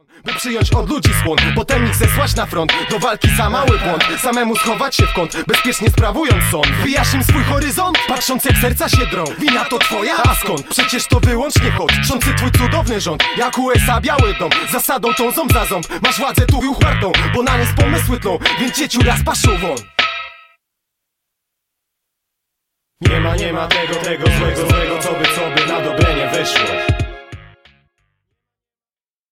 By przyjąć od ludzi skłon, potem ich zesłać na front. Do walki za mały błąd, samemu schować się w kąt, bezpiecznie sprawując sąd. Wyjaśnij swój horyzont, patrząc jak serca się drą. Wina to twoja, a skąd? Przecież to wyłącznie kod trzący twój cudowny rząd. Jak USA Biały Dom, zasadą tą ząb za ząb. Masz władzę tu uchwartą, bo na nie pomysły tlą. Więc cieciu raz paszą won. Nie ma tego złego, co by na dobre nie wyszło.